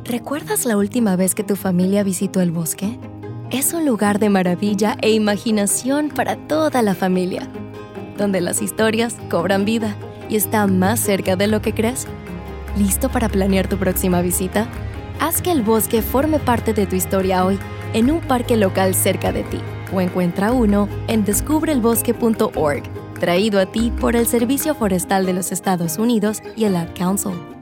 ¿Recuerdas la última vez que tu familia visitó el bosque? Es un lugar de maravilla e imaginación para toda la familia, donde las historias cobran vida y está más cerca de lo que crees. ¿Listo para planear tu próxima visita? Haz que el bosque forme parte de tu historia hoy en un parque local cerca de ti o encuentra uno en descubrelbosque.org, traído a ti por el Servicio Forestal de los Estados Unidos y el Ad Council.